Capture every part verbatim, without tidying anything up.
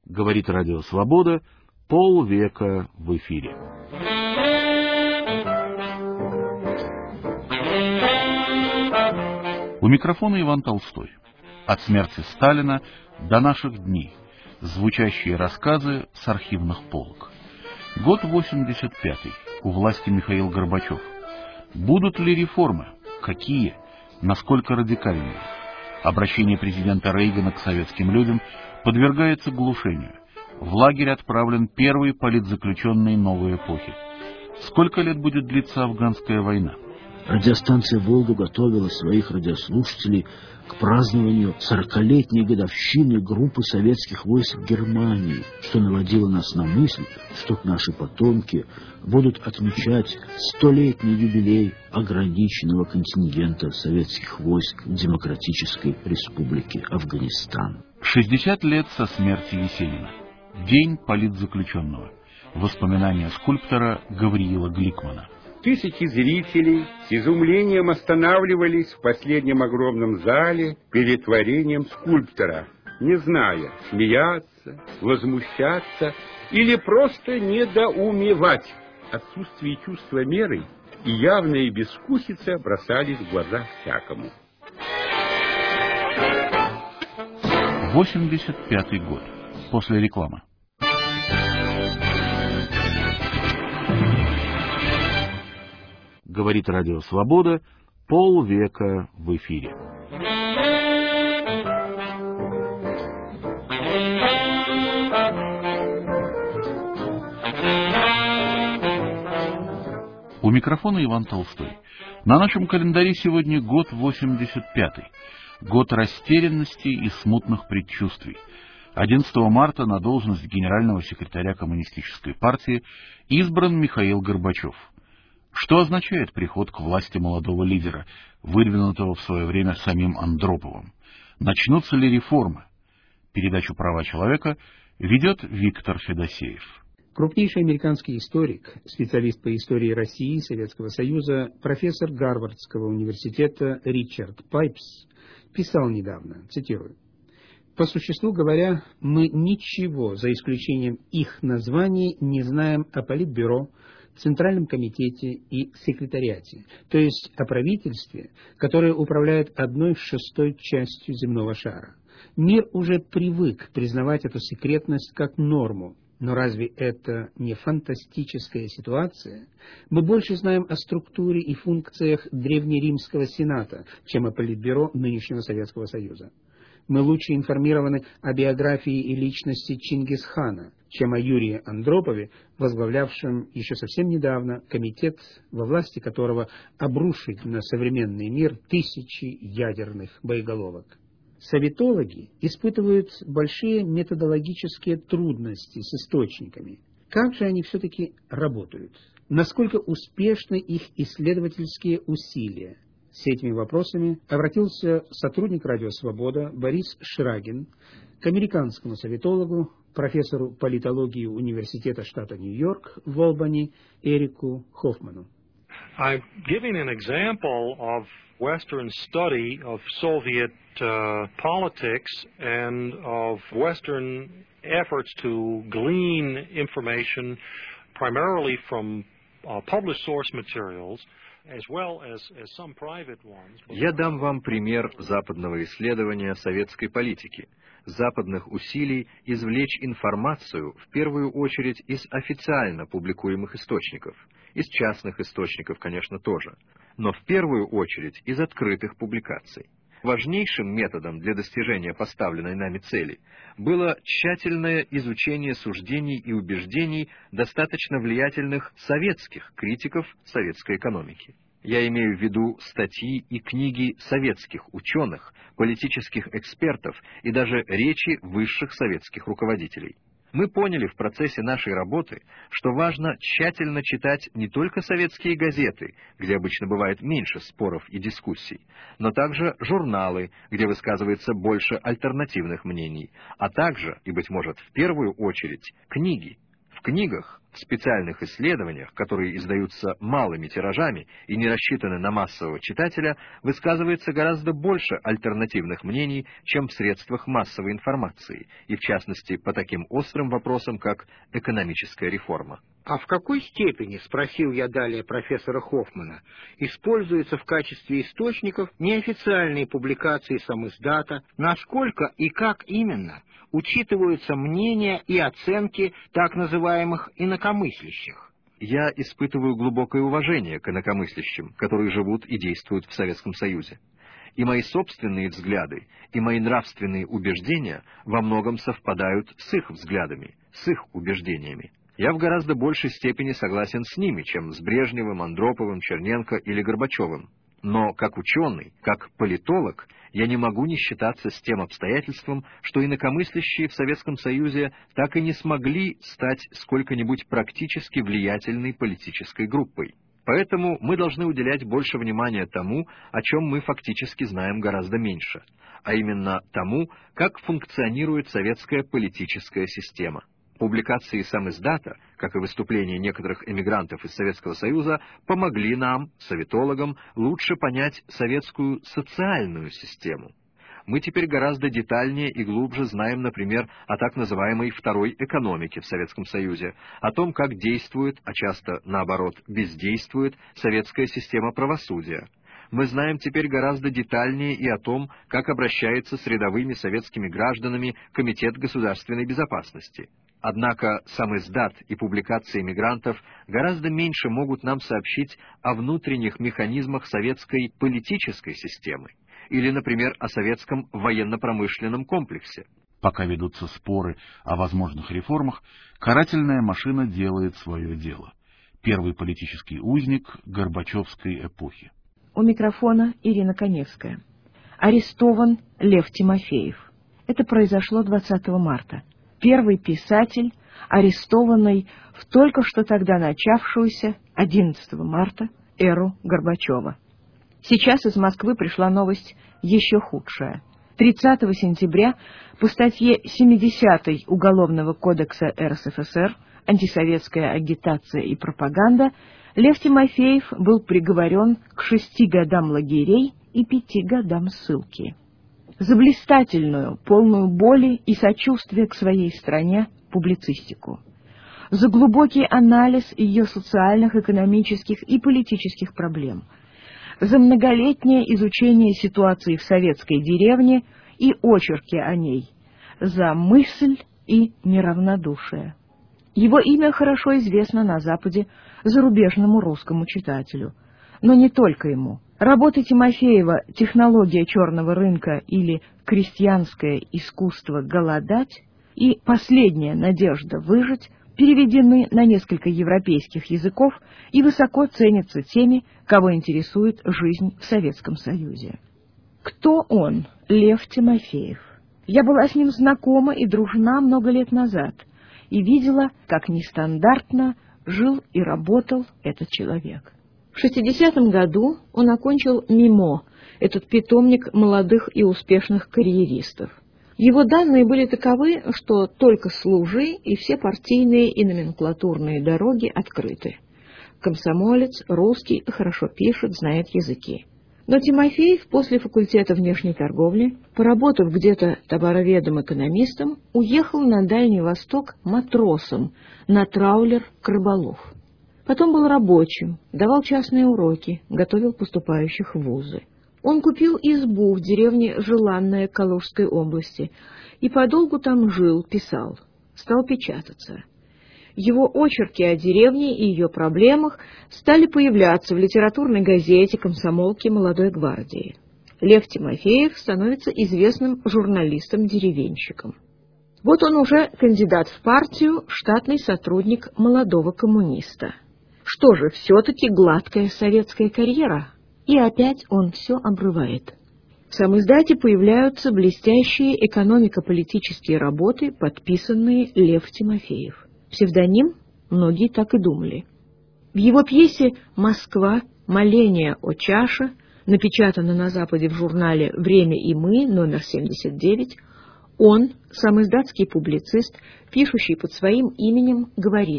Говорит Радио Свобода, полвека в эфире. У микрофона Иван Толстой. От смерти Сталина до наших дней. Звучащие рассказы с архивных полок. Год восемьдесят пятый. У власти Михаил Горбачев. Будут ли реформы? Какие? Насколько радикальные? Обращение президента Рейгана к советским людям подвергается глушению. В лагерь отправлен первый политзаключенный новой эпохи. Сколько лет будет длиться афганская война? Радиостанция «Волга» готовила своих радиослушателей к празднованию сорокалетней годовщины группы советских войск в Германии, что наводило нас на мысль, что наши потомки будут отмечать столетний юбилей ограниченного контингента советских войск в Демократической Республике Афганистан. шестьдесят лет со смерти Есенина. День политзаключенного. Воспоминания скульптора Гавриила Гликмана. Тысячи зрителей с изумлением останавливались в последнем огромном зале перед творением скульптора, не зная, смеяться, возмущаться или просто недоумевать. Отсутствие чувства меры и явная безвкусица бросались в глаза всякому. восемьдесят пятый год. После рекламы. Говорит Радио Свобода, полвека в эфире. У микрофона Иван Толстой. На нашем календаре сегодня год восемьдесят пятый. Год растерянности и смутных предчувствий. одиннадцатого марта на должность генерального секретаря Коммунистической партии избран Михаил Горбачев. Что означает приход к власти молодого лидера, выдвинутого в свое время самим Андроповым? Начнутся ли реформы? Передачу «Права человека» ведет Виктор Федосеев. Крупнейший американский историк, специалист по истории России и Советского Союза, профессор Гарвардского университета Ричард Пайпс писал недавно, цитирую: «По существу говоря, мы ничего, за исключением их названий, не знаем о Политбюро, Центральном комитете и секретариате, то есть о правительстве, которое управляет одной шестой частью земного шара. Мир уже привык признавать эту секретность как норму, но разве это не фантастическая ситуация? Мы больше знаем о структуре и функциях древнеримского сената, чем о Политбюро нынешнего Советского Союза. Мы лучше информированы о биографии и личности Чингисхана, чем о Юрии Андропове, возглавлявшем еще совсем недавно комитет, во власти которого обрушить на современный мир тысячи ядерных боеголовок. Советологи испытывают большие методологические трудности с источниками. Как же они все-таки работают? Насколько успешны их исследовательские усилия? С этими вопросами обратился сотрудник Радио Свобода Борис Шрагин к американскому советологу, профессору политологии Университета штата Нью-Йорк в Олбани Эрику Хоффману. I'm giving an example of Western study of Soviet uh, politics and of Western efforts to glean information primarily from uh, published source materials, as well as, as some private ones. Я дам вам пример западного исследования советской политики, западных усилий извлечь информацию, в первую очередь, из официально публикуемых источников, из частных источников, конечно, тоже, но в первую очередь из открытых публикаций. Важнейшим методом для достижения поставленной нами цели было тщательное изучение суждений и убеждений достаточно влиятельных советских критиков советской экономики. Я имею в виду статьи и книги советских ученых, политических экспертов и даже речи высших советских руководителей. Мы поняли в процессе нашей работы, что важно тщательно читать не только советские газеты, где обычно бывает меньше споров и дискуссий, но также журналы, где высказывается больше альтернативных мнений, а также, и, быть может, в первую очередь, книги. В книгах В специальных исследованиях, которые издаются малыми тиражами и не рассчитаны на массового читателя, высказывается гораздо больше альтернативных мнений, чем в средствах массовой информации, и в частности по таким острым вопросам, как экономическая реформа. А в какой степени, спросил я далее профессора Хоффмана, используются в качестве источников неофициальные публикации самиздата, насколько и как именно учитываются мнения и оценки так называемых инакомыслящих? Я испытываю глубокое уважение к инакомыслящим, которые живут и действуют в Советском Союзе. И мои собственные взгляды, и мои нравственные убеждения во многом совпадают с их взглядами, с их убеждениями. Я в гораздо большей степени согласен с ними, чем с Брежневым, Андроповым, Черненко или Горбачевым. Но как ученый, как политолог, я не могу не считаться с тем обстоятельством, что инакомыслящие в Советском Союзе так и не смогли стать сколько-нибудь практически влиятельной политической группой. Поэтому мы должны уделять больше внимания тому, о чем мы фактически знаем гораздо меньше, а именно тому, как функционирует советская политическая система. Публикации самиздата, как и выступления некоторых эмигрантов из Советского Союза, помогли нам, советологам, лучше понять советскую социальную систему. Мы теперь гораздо детальнее и глубже знаем, например, о так называемой второй экономике в Советском Союзе, о том, как действует, а часто, наоборот, бездействует советская система правосудия. Мы знаем теперь гораздо детальнее и о том, как обращается с рядовыми советскими гражданами Комитет государственной безопасности. Однако самиздат и публикации эмигрантов гораздо меньше могут нам сообщить о внутренних механизмах советской политической системы или, например, о советском военно-промышленном комплексе. Пока ведутся споры о возможных реформах, карательная машина делает свое дело. Первый политический узник Горбачевской эпохи. У микрофона Ирина Коневская. Арестован Лев Тимофеев. Это произошло двадцатого марта. Первый писатель, арестованный в только что тогда начавшуюся одиннадцатого марта эру Горбачева. Сейчас из Москвы пришла новость еще худшая. тридцатого сентября по статье семидесятой Уголовного кодекса эр эс эф эс эр «Антисоветская агитация и пропаганда» Лев Тимофеев был приговорен к шести годам лагерей и пяти годам ссылки. За блистательную, полную боли и сочувствия к своей стране публицистику. За глубокий анализ ее социальных, экономических и политических проблем. За многолетнее изучение ситуации в советской деревне и очерки о ней. За мысль и неравнодушие. Его имя хорошо известно на Западе зарубежному русскому читателю. Но не только ему. Работы Тимофеева «Технология черного рынка» или «Крестьянское искусство голодать» и «Последняя надежда выжить» переведены на несколько европейских языков и высоко ценятся теми, кого интересует жизнь в Советском Союзе. Кто он, Лев Тимофеев? Я была с ним знакома и дружна много лет назад и видела, как нестандартно жил и работал этот человек. В шестидесятом году он окончил МИМО, этот питомник молодых и успешных карьеристов. Его данные были таковы, что только служи, и все партийные и номенклатурные дороги открыты. Комсомолец, русский, хорошо пишет, знает языки. Но Тимофеев после факультета внешней торговли, поработав где-то товароведом-экономистом, уехал на Дальний Восток матросом на траулер «Крыболов». Потом был рабочим, давал частные уроки, готовил поступающих в вузы. Он купил избу в деревне Желанная Калужской области и подолгу там жил, писал, стал печататься. Его очерки о деревне и ее проблемах стали появляться в литературной газете «Комсомолки молодой гвардии». Лев Тимофеев становится известным журналистом-деревенщиком. Вот он уже кандидат в партию, штатный сотрудник молодого коммуниста. Что же, все-таки гладкая советская карьера? И опять он все обрывает. В самиздате появляются блестящие экономико-политические работы, подписанные Лев Тимофеев. Псевдоним многие так и думали. В его пьесе «Москва. Моление о чаше», напечатано на Западе в журнале «Время и мы», номер семьдесят девять, он, самиздатский публицист, пишущий под своим именем, говорит: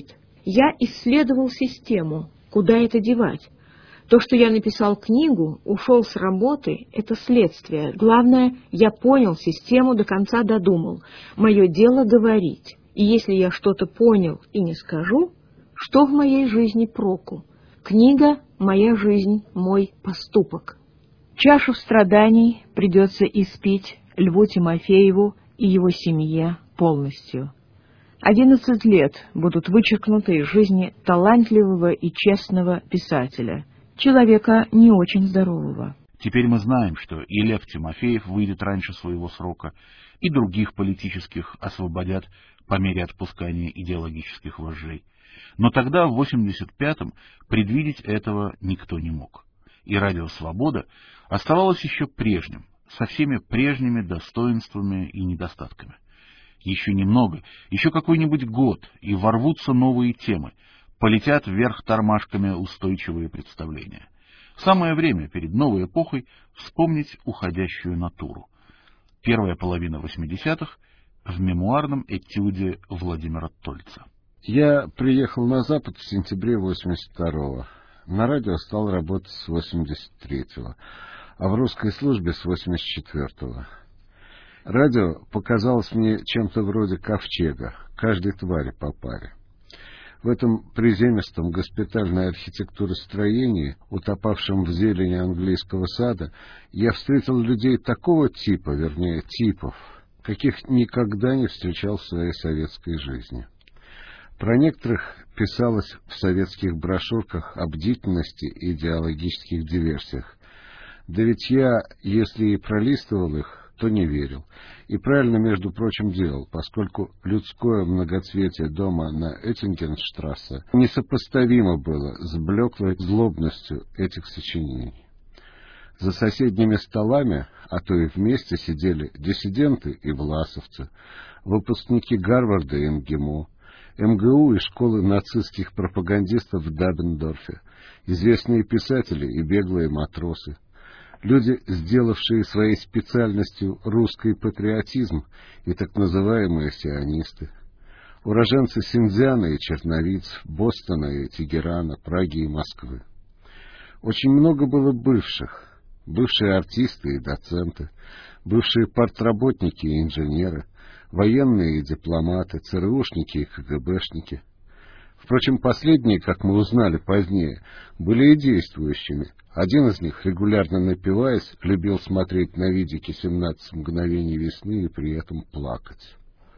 Я исследовал систему. Куда это девать? То, что я написал книгу, ушел с работы, это следствие. Главное, я понял систему, до конца додумал. Мое дело говорить. И если я что-то понял и не скажу, что в моей жизни проку? Книга — моя жизнь, мой поступок. Чашу страданий придется испить Льву Тимофееву и его семье полностью. Одиннадцать лет будут вычеркнуты из жизни талантливого и честного писателя, человека не очень здорового. Теперь мы знаем, что и Лев Тимофеев выйдет раньше своего срока, и других политических освободят по мере отпускания идеологических вожжей. Но тогда, в восемьдесят пятом, предвидеть этого никто не мог. И радио «Свобода» оставалось еще прежним, со всеми прежними достоинствами и недостатками. Еще немного, еще какой-нибудь год, и ворвутся новые темы, полетят вверх тормашками устойчивые представления. Самое время перед новой эпохой вспомнить уходящую натуру. Первая половина восьмидесятых в мемуарном этюде Владимира Тольца. Я приехал на Запад в сентябре восемьдесят второго. На радио стал работать с восемьдесят третьего, а в русской службе с восемьдесят четвертого. Радио показалось мне чем-то вроде ковчега, каждой твари по паре. В этом приземистом госпитальной архитектуростроении, утопавшем в зелени английского сада, я встретил людей такого типа, вернее, типов, каких никогда не встречал в своей советской жизни. Про некоторых писалось в советских брошюрках о бдительности и идеологических диверсиях. Да ведь я, если и пролистывал их, то не верил. И правильно, между прочим, делал, поскольку людское многоцветие дома на Эттингенштрассе несопоставимо было с блеклой злобностью этих сочинений. За соседними столами, а то и вместе, сидели диссиденты и власовцы, выпускники Гарварда и МГИМО, МГУ и школы нацистских пропагандистов в Даббендорфе, известные писатели и беглые матросы, люди, сделавшие своей специальностью русский патриотизм, и так называемые сионисты, уроженцы Синьцзяна и Черновиц, Бостона и Тегерана, Праги и Москвы. Очень много было бывших, бывшие артисты и доценты, бывшие партработники и инженеры, военные и дипломаты, ЦРУшники и КГБшники. Впрочем, последние, как мы узнали позднее, были и действующими. Один из них, регулярно напиваясь, любил смотреть на видики «семнадцать мгновений весны» и при этом плакать.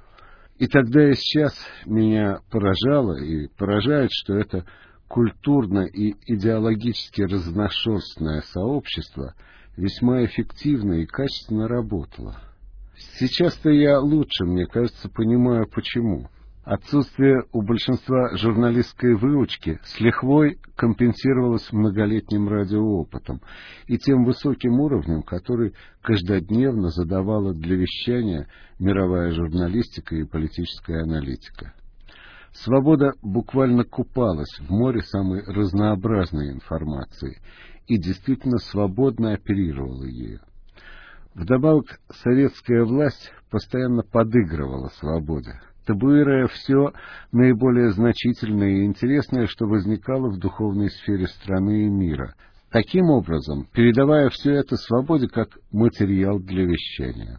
И тогда и сейчас меня поражало и поражает, что это культурно и идеологически разношерстное сообщество весьма эффективно и качественно работало. Сейчас-то я лучше, мне кажется, понимаю, почему. Отсутствие у большинства журналистской выучки с лихвой компенсировалось многолетним радиоопытом и тем высоким уровнем, который каждодневно задавала для вещания мировая журналистика и политическая аналитика. «Свобода» буквально купалась в море самой разнообразной информации и действительно свободно оперировала ею. Вдобавок, советская власть постоянно подыгрывала «Свободе», табуируя все наиболее значительное и интересное, что возникало в духовной сфере страны и мира, таким образом передавая все это «Свободе» как материал для вещания.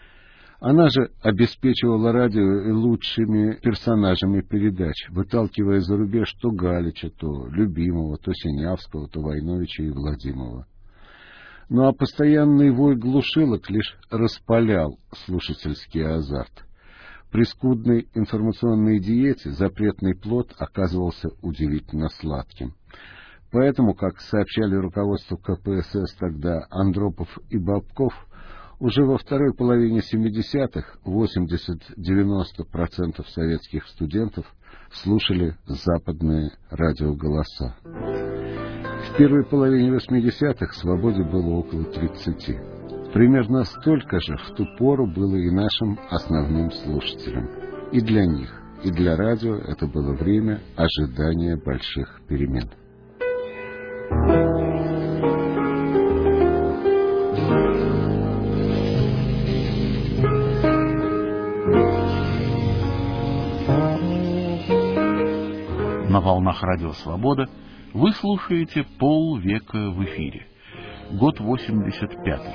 Она же обеспечивала радио и лучшими персонажами передач, выталкивая за рубеж то Галича, то Любимого, то Синявского, то Войновича и Владимова. Ну а постоянный вой глушилок лишь распалял слушательский азарт. При скудной информационной диете запретный плод оказывался удивительно сладким. Поэтому, как сообщали руководству ка пэ эс эс тогда Андропов и Бабков, уже во второй половине семидесятых восемьдесят-девяносто процентов советских студентов слушали западные радиоголоса. В первой половине восьмидесятых «Свободе» было около тридцати. Примерно столько же в ту пору было и нашим основным слушателям. И для них, и для радио это было время ожидания больших перемен. На волнах Радио Свобода вы слушаете «Полвека в эфире». Год восемьдесят пятый.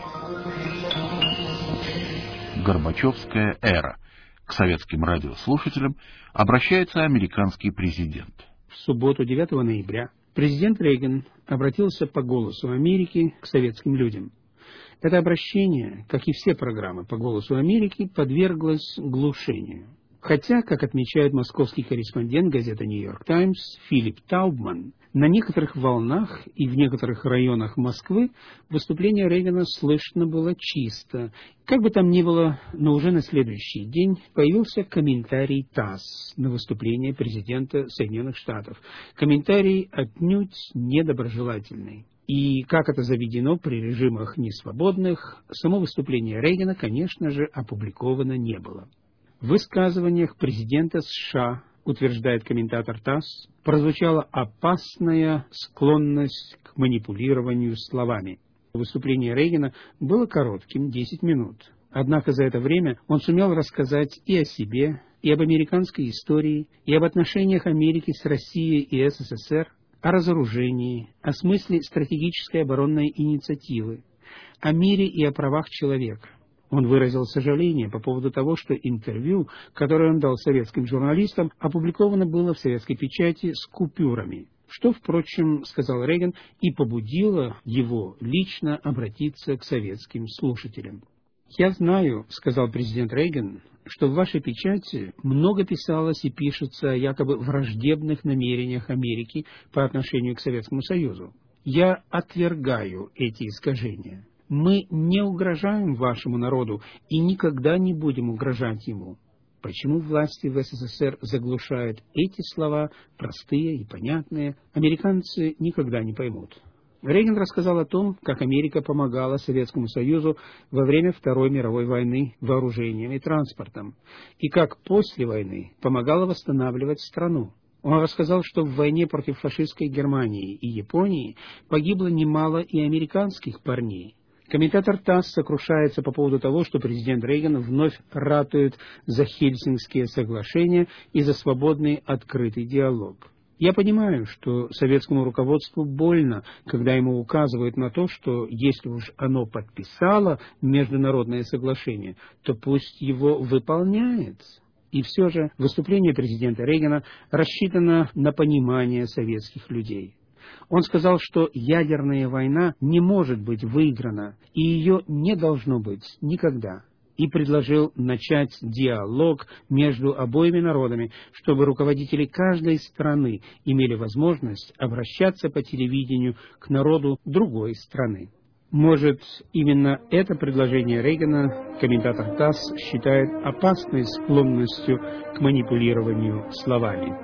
Горбачевская эра. К советским радиослушателям обращается американский президент. В субботу, девятого ноября, президент Рейган обратился по «Голосу Америки» к советским людям. Это обращение, как и все программы по «Голосу Америки», подверглось глушению. Хотя, как отмечает московский корреспондент газеты «Нью-Йорк Таймс» Филипп Таубман, на некоторых волнах и в некоторых районах Москвы выступление Рейгана слышно было чисто. Как бы там ни было, но уже на следующий день появился комментарий ТАСС на выступление президента Соединенных Штатов. Комментарий отнюдь недоброжелательный. И, как это заведено при режимах несвободных, само выступление Рейгана, конечно же, опубликовано не было. В высказываниях президента США, утверждает комментатор ТАСС, прозвучала опасная склонность к манипулированию словами. Выступление Рейгана было коротким, десять минут. Однако за это время он сумел рассказать и о себе, и об американской истории, и об отношениях Америки с Россией и СССР, о разоружении, о смысле стратегической оборонной инициативы, о мире и о правах человека. Он выразил сожаление по поводу того, что интервью, которое он дал советским журналистам, опубликовано было в советской печати с купюрами, что, впрочем, сказал Рейган, и побудило его лично обратиться к советским слушателям. «Я знаю, — сказал президент Рейган, — что в вашей печати много писалось и пишется о якобы враждебных намерениях Америки по отношению к Советскому Союзу. Я отвергаю эти искажения. Мы не угрожаем вашему народу и никогда не будем угрожать ему. Почему власти в СССР заглушают эти слова, простые и понятные, американцы никогда не поймут». Рейган рассказал о том, как Америка помогала Советскому Союзу во время Второй мировой войны вооружением и транспортом, и как после войны помогала восстанавливать страну. Он рассказал, что в войне против фашистской Германии и Японии погибло немало и американских парней. Комментатор ТАСС сокрушается по поводу того, что президент Рейган вновь ратует за Хельсинкские соглашения и за свободный открытый диалог. Я понимаю, что советскому руководству больно, когда ему указывают на то, что если уж оно подписало международное соглашение, то пусть его выполняет. И все же выступление президента Рейгана рассчитано на понимание советских людей. Он сказал, что ядерная война не может быть выиграна, и ее не должно быть никогда. И предложил начать диалог между обоими народами, чтобы руководители каждой страны имели возможность обращаться по телевидению к народу другой страны. Может, именно это предложение Рейгана комментатор ТАСС считает опасной склонностью к манипулированию словами.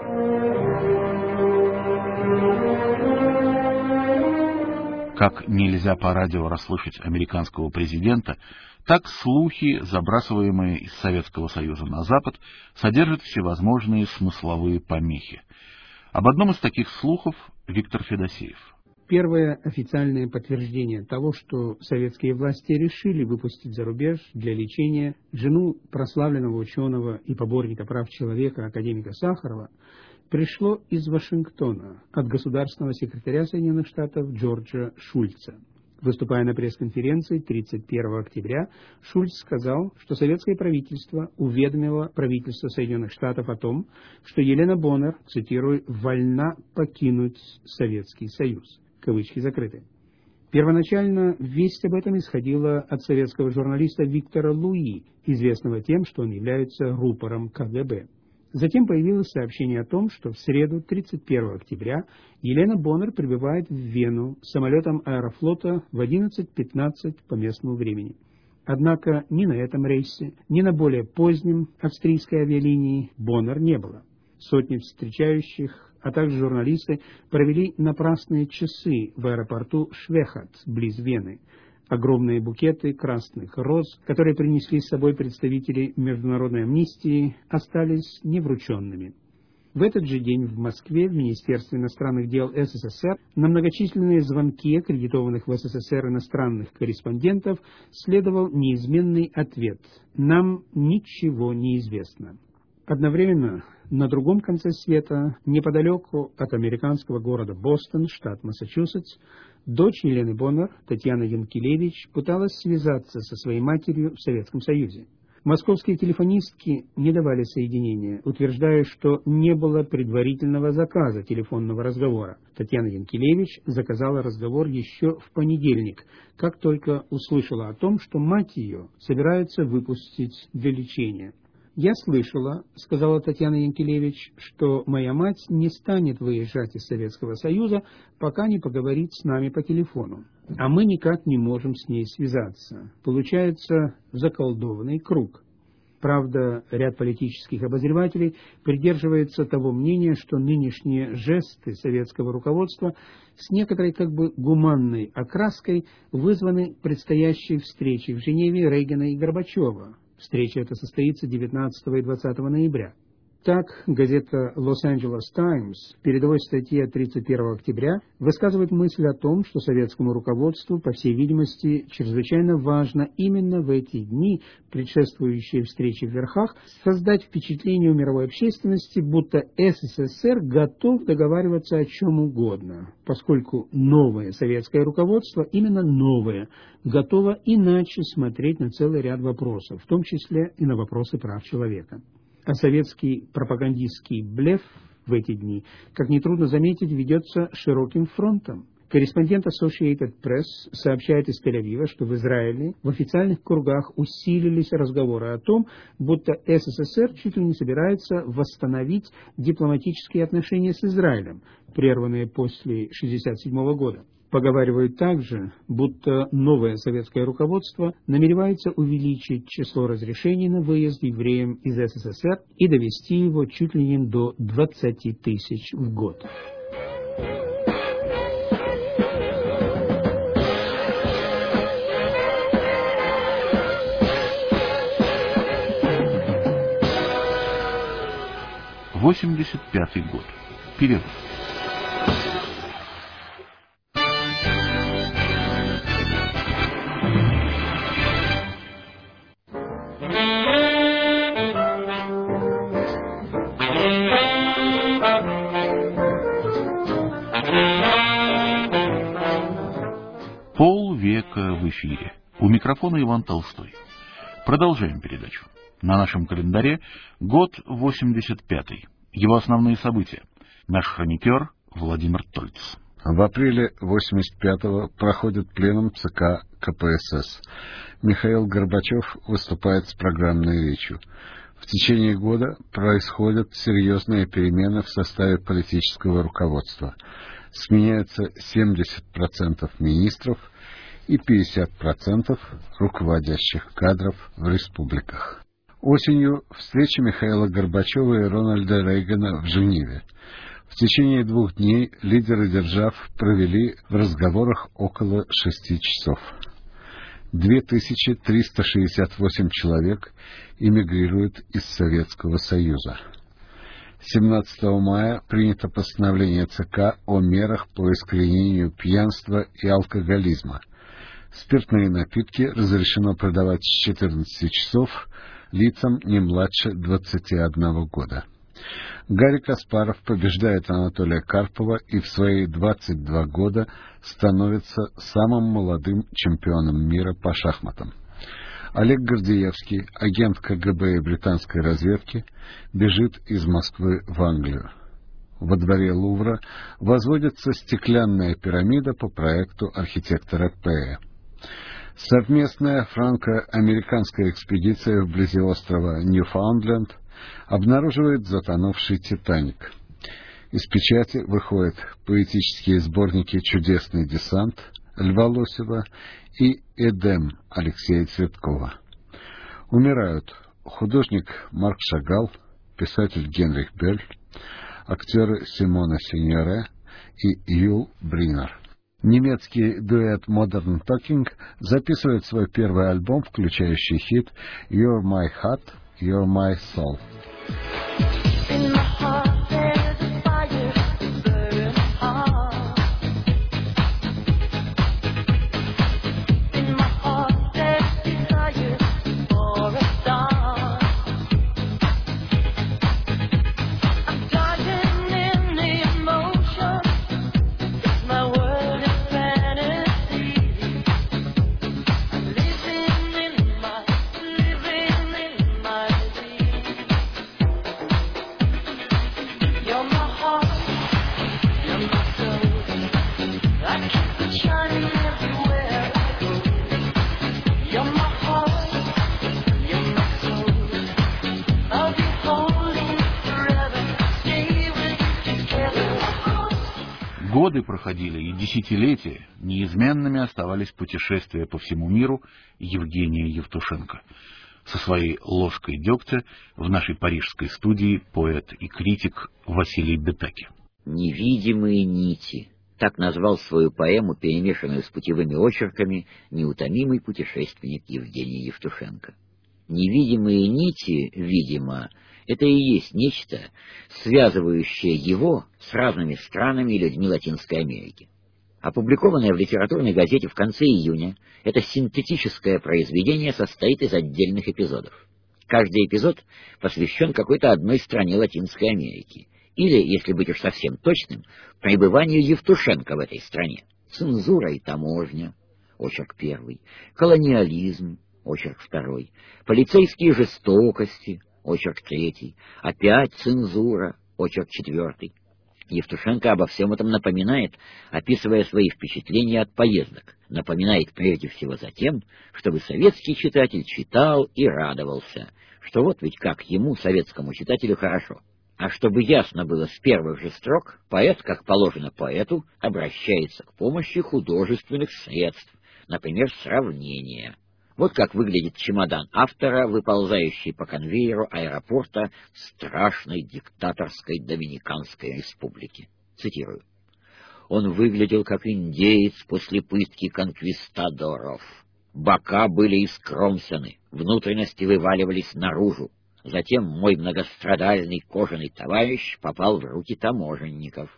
Как нельзя по радио расслышать американского президента, так слухи, забрасываемые из Советского Союза на Запад, содержат всевозможные смысловые помехи. Об одном из таких слухов Виктор Федосеев. Первое официальное подтверждение того, что советские власти решили выпустить за рубеж для лечения жену прославленного ученого и поборника прав человека академика Сахарова, пришло из Вашингтона от государственного секретаря Соединенных Штатов Джорджа Шульца. Выступая на пресс-конференции тридцать первого октября, Шульц сказал, что советское правительство уведомило правительство Соединенных Штатов о том, что Елена Боннер, цитирую, «вольна покинуть Советский Союз». Кавычки закрыты. Первоначально весть об этом исходила от советского журналиста Виктора Луи, известного тем, что он является рупором КГБ. Затем появилось сообщение о том, что в среду, тридцать первого октября, Елена Боннер прибывает в Вену самолетом Аэрофлота в одиннадцать пятнадцать по местному времени. Однако ни на этом рейсе, ни на более позднем австрийской авиалинии Боннер не было. Сотни встречающих, а также журналисты провели напрасные часы в аэропорту Швехат, близ Вены. Огромные букеты красных роз, которые принесли с собой представители Международной амнистии, остались неврученными. В этот же день в Москве в Министерстве иностранных дел СССР на многочисленные звонки аккредитованных в СССР иностранных корреспондентов следовал неизменный ответ: «Нам ничего не известно». Одновременно на другом конце света, неподалеку от американского города Бостон, штат Массачусетс, дочь Елены Боннер, Татьяна Янкелевич, пыталась связаться со своей матерью в Советском Союзе. Московские телефонистки не давали соединения, утверждая, что не было предварительного заказа телефонного разговора. Татьяна Янкелевич заказала разговор еще в понедельник, как только услышала о том, что мать ее собирается выпустить для лечения. «Я слышала, — сказала Татьяна Янкелевич, — что моя мать не станет выезжать из Советского Союза, пока не поговорит с нами по телефону. А мы никак не можем с ней связаться. Получается заколдованный круг». Правда, ряд политических обозревателей придерживается того мнения, что нынешние жесты советского руководства с некоторой как бы гуманной окраской вызваны предстоящей встречей в Женеве Рейгана и Горбачева. Встреча эта состоится девятнадцатого и двадцатого ноября. Так, газета «Лос-Анджелес Таймс» в передовой статье от тридцать первого октября высказывает мысль о том, что советскому руководству, по всей видимости, чрезвычайно важно именно в эти дни, предшествующие встрече в Верхах, создать впечатление у мировой общественности, будто СССР готов договариваться о чем угодно, поскольку новое советское руководство, именно новое, готово иначе смотреть на целый ряд вопросов, в том числе и на вопросы прав человека. А советский пропагандистский блеф в эти дни, как нетрудно заметить, ведется широким фронтом. Корреспондент Associated Press сообщает из Тель-Авива, что в Израиле в официальных кругах усилились разговоры о том, будто СССР чуть ли не собирается восстановить дипломатические отношения с Израилем, прерванные после шестьдесят седьмого года. Поговаривают также, будто новое советское руководство намеревается увеличить число разрешений на выезд евреям из СССР и довести его чуть ли не до двадцати тысяч в год. восемьдесят пятый год. Перерыв. Полвека в эфире. У микрофона Иван Толстой. Продолжаем передачу. На нашем календаре год восемьдесят пятый. Его основные события. Наш хроникер Владимир Тольц. В апреле восемьдесят пятого проходит пленум ЦК КПСС. Михаил Горбачев выступает с программной речью. В течение года происходят серьезные перемены в составе политического руководства. Сменяется семьдесят процентов министров и пятьдесят процентов руководящих кадров в республиках. Осенью встреча Михаила Горбачева и Рональда Рейгана в Женеве. В течение двух дней лидеры держав провели в разговорах около шести часов. две тысячи триста шестьдесят восемь человек эмигрируют из Советского Союза. семнадцатого мая принято постановление ЦК о мерах по искоренению пьянства и алкоголизма. Спиртные напитки разрешено продавать с четырнадцати часов лицам не младше двадцати одного года. Гарри Каспаров побеждает Анатолия Карпова и в свои двадцать два года становится самым молодым чемпионом мира по шахматам. Олег Гордеевский, агент КГБ и британской разведки, бежит из Москвы в Англию. Во дворе Лувра возводится стеклянная пирамида по проекту архитектора Пэя. Совместная франко-американская экспедиция вблизи острова Ньюфаундленд обнаруживает затонувший «Титаник». Из печати выходят поэтические сборники «Чудесный десант» Льва Лосева и «Эдем» Алексея Цветкова. Умирают художник Марк Шагал, писатель Генрих Бёль, актеры Симона Синьоре и Юл Бринер. Немецкий дуэт Modern Talking записывает свой первый альбом, включающий хит «You're My Heart, You're My Soul». Годы проходили и десятилетия, неизменными оставались путешествия по всему миру Евгения Евтушенко. Со своей ложкой дегтя в нашей парижской студии поэт и критик Василий Бетаки. «Невидимые нити» — так назвал свою поэму, перемешанную с путевыми очерками, неутомимый путешественник Евгений Евтушенко. Невидимые нити, видимо, это и есть нечто, связывающее его с разными странами и людьми Латинской Америки. Опубликованное в литературной газете в конце июня, это синтетическое произведение состоит из отдельных эпизодов. Каждый эпизод посвящен какой-то одной стране Латинской Америки, или, если быть уж совсем точным, пребыванию Евтушенко в этой стране. Цензура и таможня, очерк первый, колониализм, очерк второй, полицейские жестокости, очерк третий, опять цензура, очерк четвертый. Евтушенко обо всем этом напоминает, описывая свои впечатления от поездок. Напоминает прежде всего за тем, чтобы советский читатель читал и радовался, что вот ведь как ему, советскому читателю, хорошо. А чтобы ясно было с первых же строк, поэт, как положено поэту, обращается к помощи художественных средств, например, сравнения. Вот как выглядит чемодан автора, выползающий по конвейеру аэропорта страшной диктаторской Доминиканской республики. Цитирую. «Он выглядел как индеец после пытки конквистадоров. Бока были искромсаны, внутренности вываливались наружу. Затем мой многострадальный кожаный товарищ попал в руки таможенников.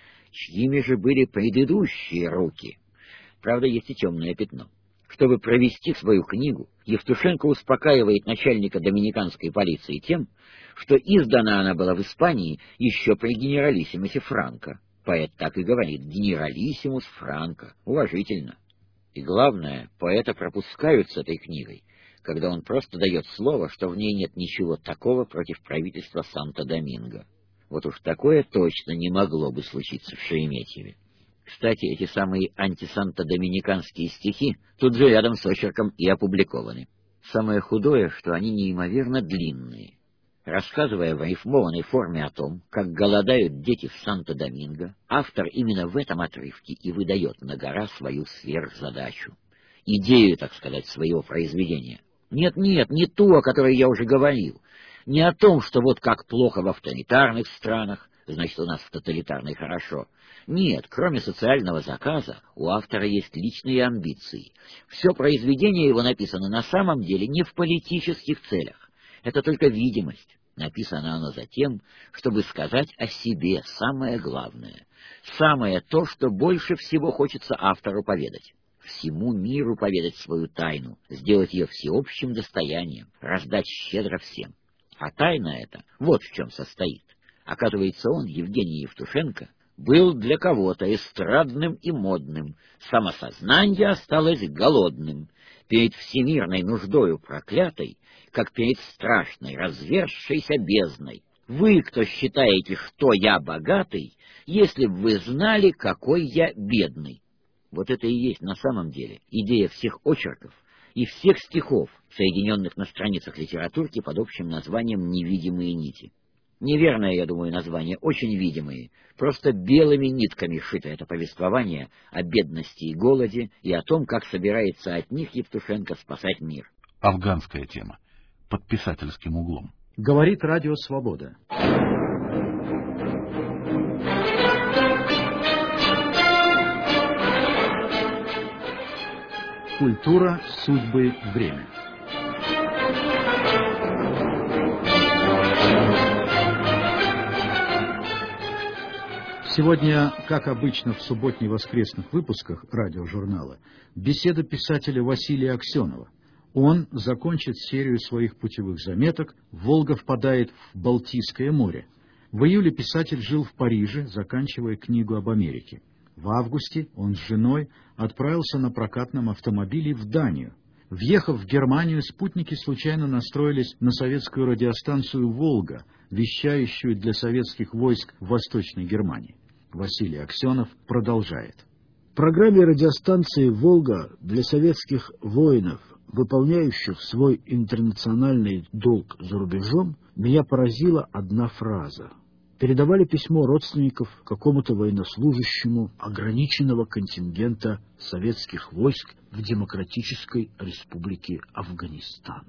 Чьими же были предыдущие руки? Правда, есть и темное пятно. Чтобы провести свою книгу, Евтушенко успокаивает начальника доминиканской полиции тем, что издана она была в Испании еще при генералиссимусе Франко. Поэт так и говорит: генералиссимус Франко, уважительно. И главное, поэта пропускают с этой книгой, когда он просто дает слово, что в ней нет ничего такого против правительства Санто-Доминго. Вот уж такое точно не могло бы случиться в Шереметьеве. Кстати, эти самые антисанто-доминиканские стихи тут же рядом с очерком и опубликованы. Самое худое, что они неимоверно длинные. Рассказывая в рифмованной форме о том, как голодают дети в Санто-Доминго, автор именно в этом отрывке и выдает на гора свою сверхзадачу. Идею, так сказать, своего произведения. Нет-нет, не ту, о которой я уже говорил. Не о том, что вот как плохо в авторитарных странах, значит, у нас в тоталитарной хорошо. Нет, кроме социального заказа, у автора есть личные амбиции. Все произведение его написано на самом деле не в политических целях. Это только видимость. Написано оно за тем, чтобы сказать о себе самое главное. Самое то, что больше всего хочется автору поведать. Всему миру поведать свою тайну, сделать ее всеобщим достоянием, раздать щедро всем. А тайна эта вот в чем состоит. Оказывается, он, Евгений Евтушенко, был для кого-то эстрадным и модным, самосознание осталось голодным, перед всемирной нуждою проклятой, как перед страшной разверзшейся бездной. Вы, кто считаете, что я богатый, если бы вы знали, какой я бедный. Вот это и есть на самом деле идея всех очерков и всех стихов, соединенных на страницах литературки под общим названием «Невидимые нити». Неверное, я думаю, название, очень видимые. Просто белыми нитками шито это повествование о бедности и голоде и о том, как собирается от них Евтушенко спасать мир. Афганская тема. Под писательским углом. Говорит Радио Свобода. Культура, судьбы, время. Сегодня, как обычно в субботне-воскресных выпусках радиожурнала, беседа писателя Василия Аксенова. Он закончит серию своих путевых заметок «Волга впадает в Балтийское море». В июле писатель жил в Париже, заканчивая книгу об Америке. В августе он с женой отправился на прокатном автомобиле в Данию. Въехав в Германию, спутники случайно настроились на советскую радиостанцию «Волга», вещающую для советских войск в Восточной Германии. Василий Аксенов продолжает. В программе радиостанции «Волга» для советских воинов, выполняющих свой интернациональный долг за рубежом, меня поразила одна фраза. передавали письмо родственников какому-то военнослужащему ограниченного контингента советских войск в Демократической Республике Афганистан.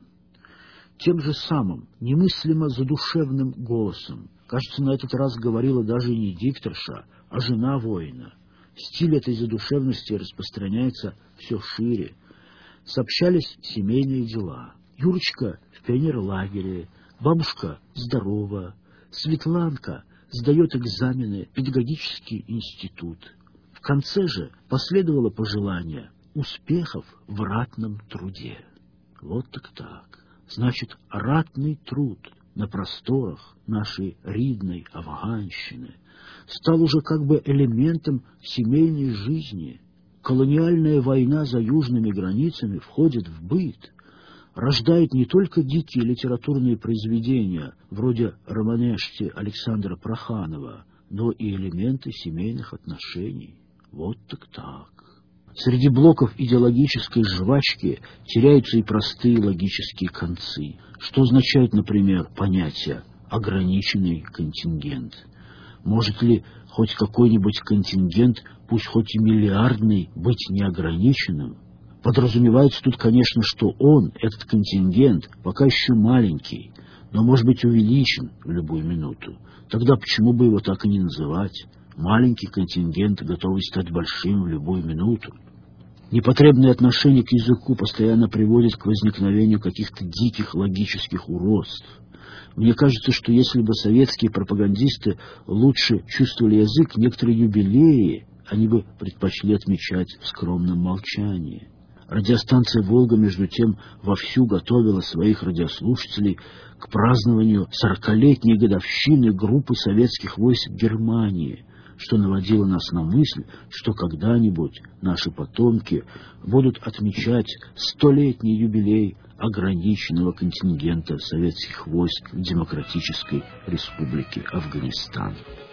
Тем же самым, немыслимо задушевным голосом, кажется, на этот раз говорила даже не дикторша, а жена воина. Стиль этой задушевности распространяется все шире. Сообщались семейные дела. Юрочка в пионерлагере, бабушка здорова, Светланка сдает экзамены в педагогический институт. В конце же последовало пожелание успехов в ратном труде. Вот так так. Значит, ратный труд на просторах нашей ридной Афганщины стал уже как бы элементом семейной жизни. Колониальная война за южными границами входит в быт, рождает не только дикие литературные произведения, вроде романешки Александра Проханова, но и элементы семейных отношений. Вот так так. Среди блоков идеологической жвачки теряются и простые логические концы. Что означает, например, понятие «ограниченный контингент»? Может ли хоть какой-нибудь контингент, пусть хоть и миллиардный, быть неограниченным? Подразумевается тут, конечно, что он, этот контингент, пока еще маленький, но может быть увеличен в любую минуту. Тогда почему бы его так и не называть? Маленький контингент, готовый стать большим в любую минуту. Непотребное отношение к языку постоянно приводит к возникновению каких-то диких логических уродств. Мне кажется, что если бы советские пропагандисты лучше чувствовали язык, некоторые юбилеи они бы предпочли отмечать в скромном молчании. Радиостанция «Волга», между тем, вовсю готовила своих радиослушателей к празднованию сорокалетней годовщины группы советских войск Германии, что наводило нас на мысль, что когда-нибудь наши потомки будут отмечать столетний юбилей ограниченного контингента советских войск в Демократической Республике Афганистан.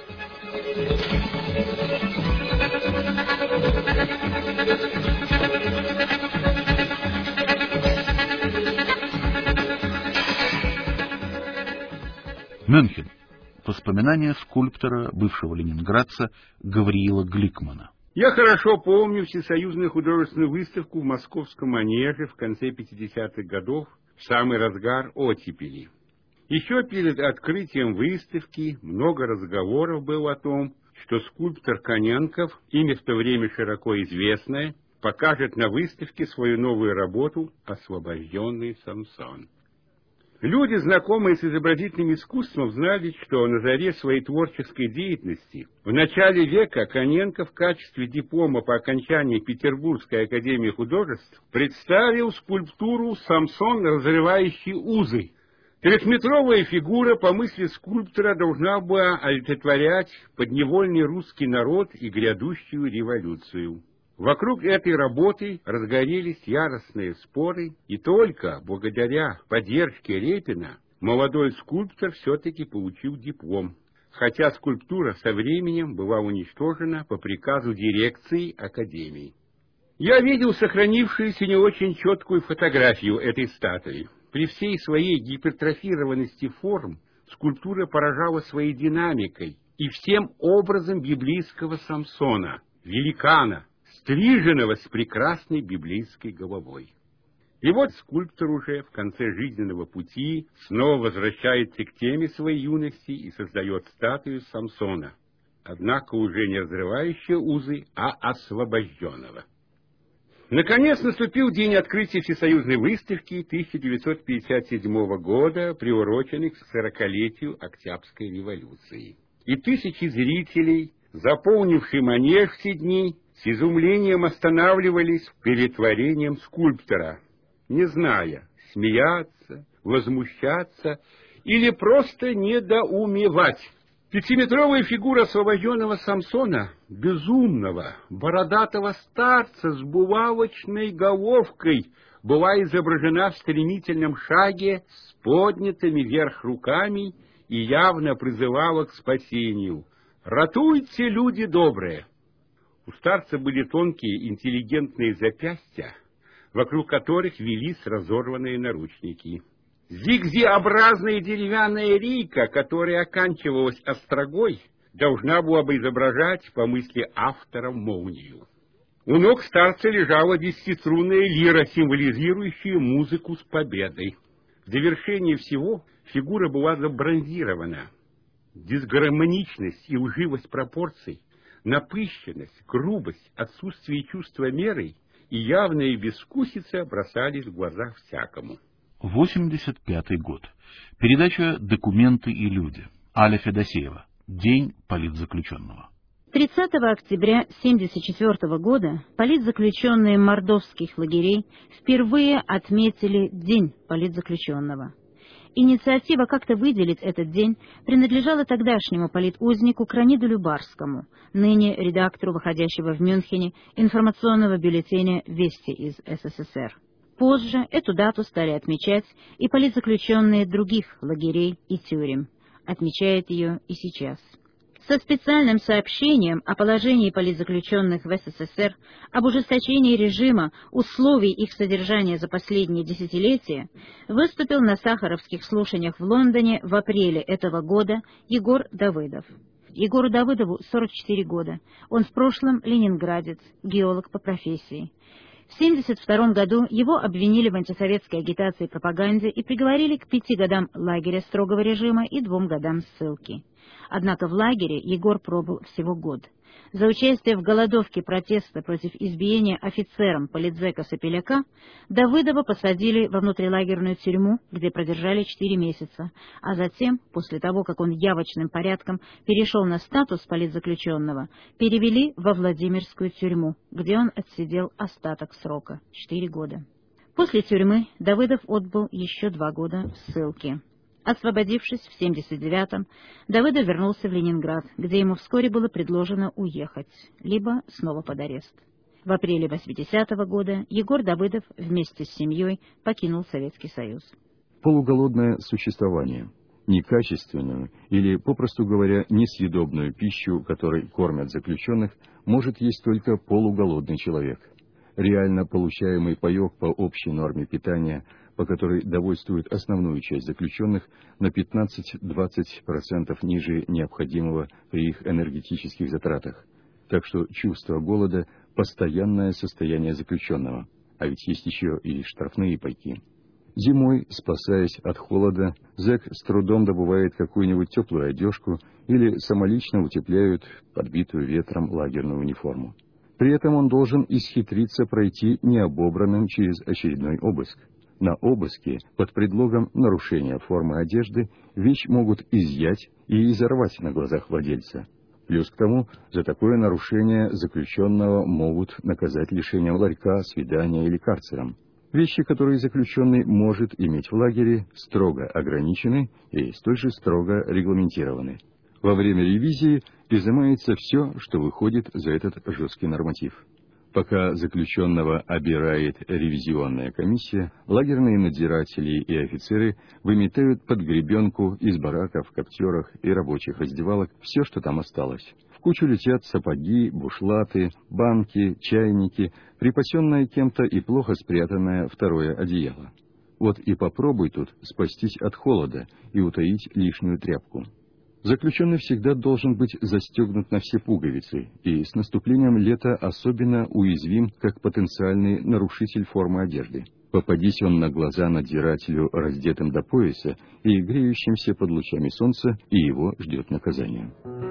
Мюнхен. Воспоминания скульптора, бывшего ленинградца Гавриила Гликмана. Я хорошо помню всесоюзную художественную выставку в Московском Манеже в конце пятидесятых годов, в самый разгар оттепели. Еще перед открытием выставки много разговоров было о том, что скульптор Коненков, имя в то время широко известное, покажет на выставке свою новую работу «Освобожденный Самсон». Люди, знакомые с изобразительным искусством, знали, что на заре своей творческой деятельности в начале века Коненков в качестве диплома по окончании Петербургской академии художеств представил скульптуру «Самсон, разрывающий узы». Трехметровая фигура, по мысли скульптора, должна была олицетворять подневольный русский народ и грядущую революцию. Вокруг этой работы разгорелись яростные споры, и только благодаря поддержке Репина молодой скульптор все-таки получил диплом, хотя скульптура со временем была уничтожена по приказу дирекции Академии. Я видел сохранившуюся не очень четкую фотографию этой статуи. При всей своей гипертрофированности форм скульптура поражала своей динамикой и всем образом библейского Самсона, великана, стриженного с прекрасной библейской головой. И вот скульптор уже в конце жизненного пути снова возвращается к теме своей юности и создает статую Самсона, однако уже не разрывающего узы, а освобожденного. Наконец наступил день открытия всесоюзной выставки тысяча девятьсот пятьдесят седьмого года, приуроченный к сорокалетию Октябрьской революции. И тысячи зрителей, заполнившие манеж в те дни, с изумлением останавливались перед творением скульптора, не зная, смеяться, возмущаться или просто недоумевать. Пятиметровая фигура освобожденного Самсона, безумного, бородатого старца с булавочной головкой, была изображена в стремительном шаге с поднятыми вверх руками и явно призывала к спасению. «Ратуйте, люди добрые!» У старца были тонкие интеллигентные запястья, вокруг которых велись разорванные наручники. Зигзеобразная деревянная рейка, которая оканчивалась острогой, должна была бы изображать, по мысли автора, молнию. У ног старца лежала десятиструнная лира, символизирующая музыку с победой. В довершение всего фигура была забронзирована. Дисгармоничность и лживость пропорций, напыщенность, грубость, отсутствие чувства меры и явная безвкусица бросались в глаза всякому. восемьдесят пятый год. Передача «Документы и люди». Аля Федосеева. День политзаключенного. тридцатого октября тысяча девятьсот семьдесят четвёртого года политзаключенные мордовских лагерей впервые отметили День политзаключенного. Инициатива как-то выделить этот день принадлежала тогдашнему политузнику Краниду Любарскому, ныне редактору выходящего в Мюнхене информационного бюллетеня «Вести из СССР». Позже эту дату стали отмечать и политзаключенные других лагерей и тюрем. Отмечает ее и сейчас. Со специальным сообщением о положении политзаключенных в СССР, об ужесточении режима, условий их содержания за последние десятилетия, выступил на сахаровских слушаниях в Лондоне в апреле этого года Егор Давыдов. Егору Давыдову сорок четыре года. Он в прошлом ленинградец, геолог по профессии. В тысяча девятьсот семьдесят втором году его обвинили в антисоветской агитации и пропаганде и приговорили к пяти годам лагеря строгого режима и двум годам ссылки. Однако в лагере Егор пробыл всего год. За участие в голодовке протеста против избиения офицером политзека Сапеляка Давыдова посадили во внутрилагерную тюрьму, где продержали четыре месяца, а затем, после того, как он явочным порядком перешел на статус политзаключенного, перевели во Владимирскую тюрьму, где он отсидел остаток срока — четыре года. После тюрьмы Давыдов отбыл еще два года в ссылке. Освободившись в семьдесят девятом, Давыдов вернулся в Ленинград, где ему вскоре было предложено уехать, либо снова под арест. В апреле восьмидесятого года Егор Давыдов вместе с семьей покинул Советский Союз. Полуголодное существование, некачественную или, попросту говоря, несъедобную пищу, которой кормят заключенных, может есть только полуголодный человек. Реально получаемый паек по общей норме питания, по которой довольствует основную часть заключенных, на пятнадцать-двадцать процентов ниже необходимого при их энергетических затратах. Так что чувство голода – постоянное состояние заключенного, а ведь есть еще и штрафные пайки. Зимой, спасаясь от холода, зэк с трудом добывает какую-нибудь теплую одежку или самолично утепляют подбитую ветром лагерную униформу. При этом он должен исхитриться пройти необобранным через очередной обыск. На обыске под предлогом нарушения формы одежды вещь могут изъять и изорвать на глазах владельца. Плюс к тому, за такое нарушение заключенного могут наказать лишением ларька, свидания или карцером. Вещи, которые заключенный может иметь в лагере, строго ограничены и столь же строго регламентированы. Во время ревизии изымается все, что выходит за этот жесткий норматив. Пока заключенного обирает ревизионная комиссия, лагерные надзиратели и офицеры выметают под гребенку из бараков, коптерок и рабочих раздевалок все, что там осталось. В кучу летят сапоги, бушлаты, банки, чайники, припасенное кем-то и плохо спрятанное второе одеяло. Вот и попробуй тут спастись от холода и утаить лишнюю тряпку. Заключенный всегда должен быть застегнут на все пуговицы, и с наступлением лета особенно уязвим как потенциальный нарушитель формы одежды. Попадись он на глаза надзирателю раздетым до пояса и греющимся под лучами солнца, и его ждет наказание.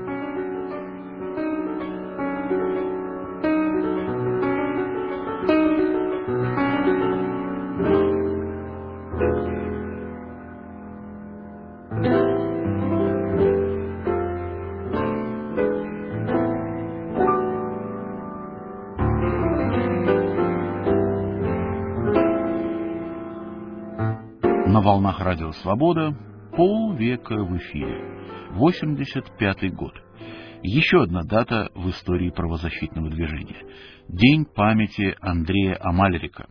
На волнах Радио Свобода полвека в эфире. восемьдесят пятый год. Еще одна дата в истории правозащитного движения. День памяти Андрея Амальрика.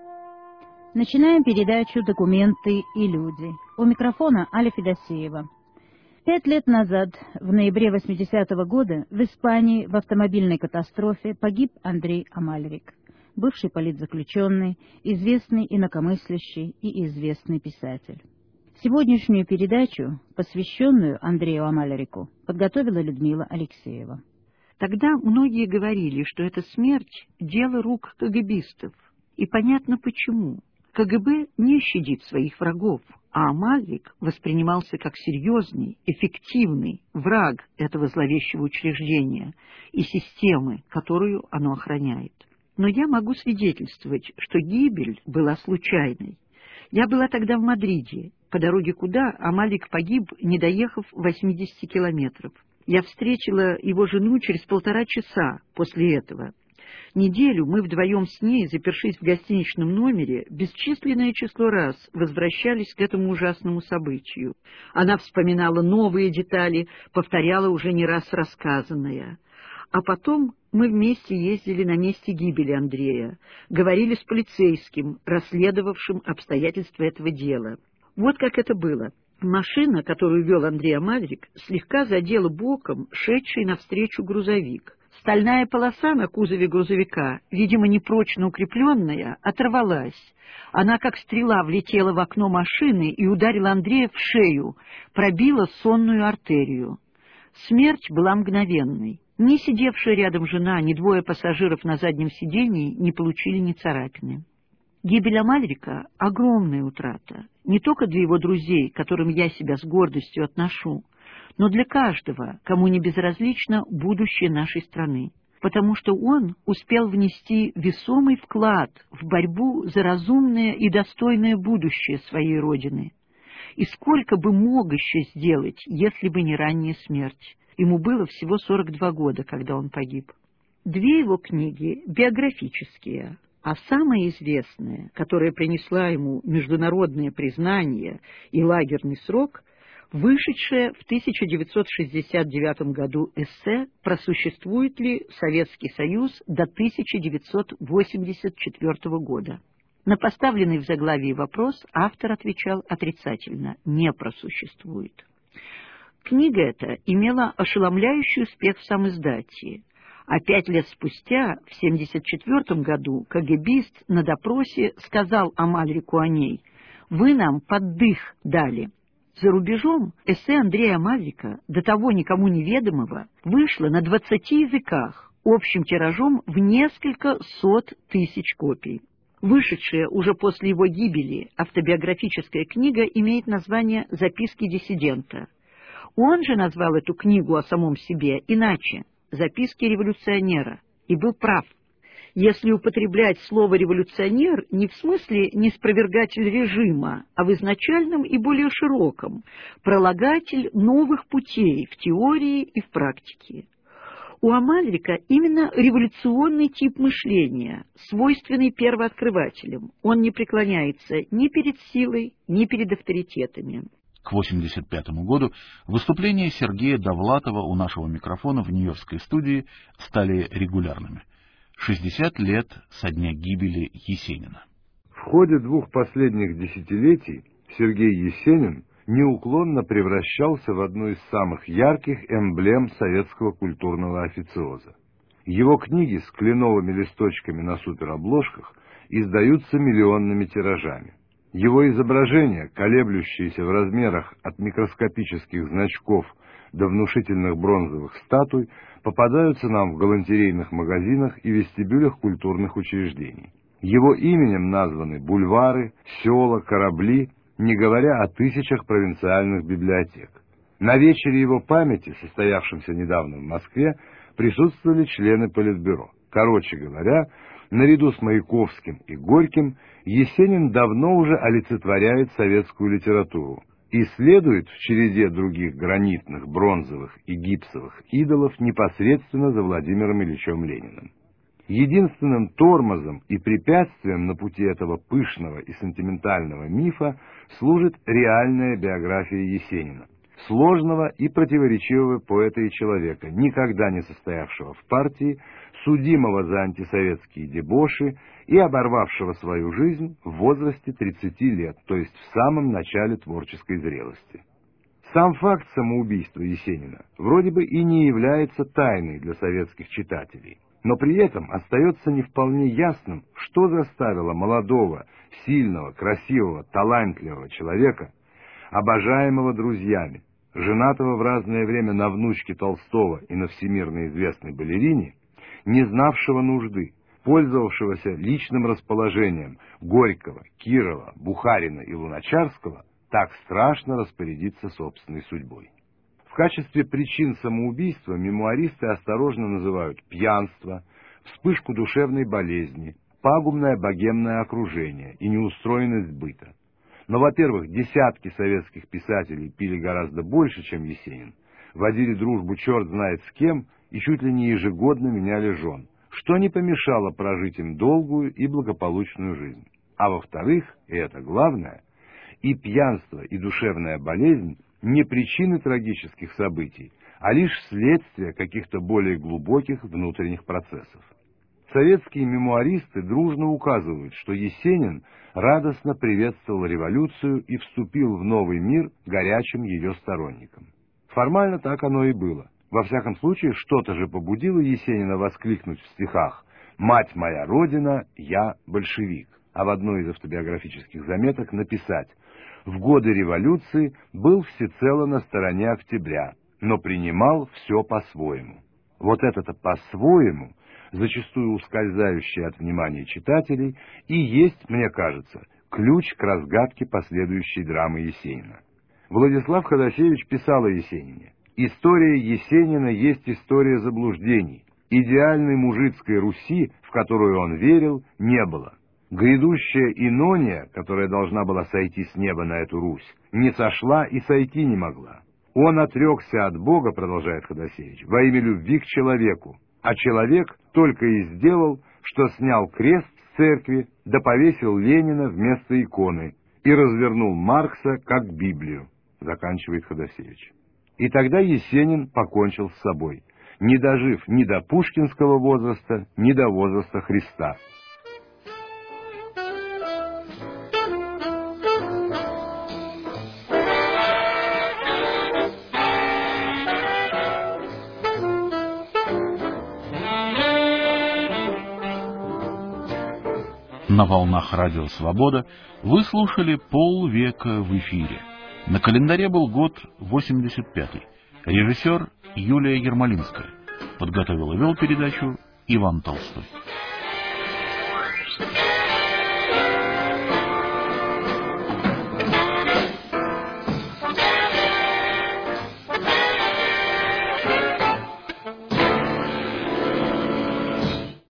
Начинаем передачу «Документы и люди». У микрофона Аля Федосеева. Пять лет назад, в ноябре восьмидесятого года, в Испании в автомобильной катастрофе погиб Андрей Амальрик, бывший политзаключенный, известный инакомыслящий и известный писатель. Сегодняшнюю передачу, посвященную Андрею Амальрику, подготовила Людмила Алексеева. Тогда многие говорили, что эта смерть – дело рук кагебистов. И понятно почему. КГБ не щадит своих врагов, а Амальрик воспринимался как серьезный, эффективный враг этого зловещего учреждения и системы, которую оно охраняет. Но я могу свидетельствовать, что гибель была случайной. Я была тогда в Мадриде, по дороге куда Амальрик погиб, не доехав восьмидесяти километров. Я встретила его жену через полтора часа после этого. Неделю мы вдвоем с ней, запершись в гостиничном номере, бесчисленное число раз возвращались к этому ужасному событию. Она вспоминала новые детали, повторяла уже не раз рассказанное. А потом мы вместе ездили на месте гибели Андрея, говорили с полицейским, расследовавшим обстоятельства этого дела. Вот как это было. Машина, которую вел Андрей Амальрик, слегка задела боком шедший навстречу грузовик. Стальная полоса на кузове грузовика, видимо, непрочно укрепленная, оторвалась. Она, как стрела, влетела в окно машины и ударила Андрея в шею, пробила сонную артерию. Смерть была мгновенной. Ни сидевшая рядом жена, ни двое пассажиров на заднем сидении не получили ни царапины. Гибель Амальрика — огромная утрата, не только для его друзей, к которым я себя с гордостью отношу, но для каждого, кому не безразлично будущее нашей страны, потому что он успел внести весомый вклад в борьбу за разумное и достойное будущее своей Родины. И сколько бы мог еще сделать, если бы не ранняя смерть. Ему было всего сорок два года, когда он погиб. Две его книги биографические, а самая известная, которая принесла ему международное признание и лагерный срок, вышедшее в тысяча девятьсот шестьдесят девятом году эссе «Просуществует ли Советский Союз до тысяча девятьсот восемьдесят четвёртого года?». На поставленный в заглавии вопрос автор отвечал отрицательно – не просуществует. Книга эта имела ошеломляющий успех в самиздате, а пять лет спустя, в семьдесят четвёртом году, КГБист на допросе сказал Амальрику о ней: «Вы нам поддых дали». За рубежом эссе Андрея Амальрика, до того никому неведомого, вышло на двадцати языках, общим тиражом в несколько сот тысяч копий. Вышедшая уже после его гибели автобиографическая книга имеет название «Записки диссидента». Он же назвал эту книгу о самом себе иначе — «Записки революционера», и был прав. Если употреблять слово «революционер» не в смысле неспровергатель режима, а в изначальном и более широком — пролагатель новых путей в теории и в практике. У Амальрика именно революционный тип мышления, свойственный первооткрывателям. Он не преклоняется ни перед силой, ни перед авторитетами. К восемьдесят пятому году выступления Сергея Довлатова у нашего микрофона в Нью-Йоркской студии стали регулярными. шестьдесят лет со дня гибели Есенина. В ходе двух последних десятилетий Сергей Есенин неуклонно превращался в одну из самых ярких эмблем советского культурного официоза. Его книги с кленовыми листочками на суперобложках издаются миллионными тиражами. Его изображения, колеблющиеся в размерах от микроскопических значков до внушительных бронзовых статуй, попадаются нам в галантерейных магазинах и вестибюлях культурных учреждений. Его именем названы бульвары, села, корабли, не говоря о тысячах провинциальных библиотек. На вечере его памяти, состоявшемся недавно в Москве, присутствовали члены Политбюро. Короче говоря, наряду с Маяковским и Горьким, Есенин давно уже олицетворяет советскую литературу и следует в череде других гранитных, бронзовых и гипсовых идолов непосредственно за Владимиром Ильичем Лениным. Единственным тормозом и препятствием на пути этого пышного и сентиментального мифа служит реальная биография Есенина, сложного и противоречивого поэта и человека, никогда не состоявшего в партии, судимого за антисоветские дебоши и оборвавшего свою жизнь в возрасте тридцати лет, то есть в самом начале творческой зрелости. Сам факт самоубийства Есенина вроде бы и не является тайной для советских читателей, но при этом остается не вполне ясным, что заставило молодого, сильного, красивого, талантливого человека, обожаемого друзьями, женатого в разное время на внучке Толстого и на всемирно известной балерине, не знавшего нужды, пользовавшегося личным расположением Горького, Кирова, Бухарина и Луначарского, так страшно распорядиться собственной судьбой. В качестве причин самоубийства мемуаристы осторожно называют пьянство, вспышку душевной болезни, пагубное богемное окружение и неустроенность быта. Но, во-первых, десятки советских писателей пили гораздо больше, чем Есенин, водили дружбу черт знает с кем и чуть ли не ежегодно меняли жен, что не помешало прожить им долгую и благополучную жизнь. А во-вторых, и это главное, и пьянство, и душевная болезнь не причины трагических событий, а лишь следствие каких-то более глубоких внутренних процессов. Советские мемуаристы дружно указывают, что Есенин радостно приветствовал революцию и вступил в новый мир горячим ее сторонником. Формально так оно и было. Во всяком случае, что-то же побудило Есенина воскликнуть в стихах «Мать моя Родина, я большевик», а в одной из автобиографических заметок написать «В годы революции был всецело на стороне октября, но принимал все по-своему». Вот это-то «по-своему», зачастую ускользающее от внимания читателей, и есть, мне кажется, ключ к разгадке последующей драмы Есенина. Владислав Ходосевич писал о Есенине: «История Есенина есть история заблуждений. Идеальной мужицкой Руси, в которую он верил, не было. Грядущая инония, которая должна была сойти с неба на эту Русь, не сошла и сойти не могла. Он отрекся от Бога, продолжает Ходосевич, во имя любви к человеку, а человек только и сделал, что снял крест с церкви, да повесил Ленина вместо иконы и развернул Маркса как Библию», заканчивает Ходосевич. И тогда Есенин покончил с собой, не дожив ни до пушкинского возраста, ни до возраста Христа. На волнах Радио Свобода вы слушали «Полвека в эфире». На календаре был год восемьдесят пятый. Режиссер Юлия Ермолинская. Подготовил и вел передачу Иван Толстой.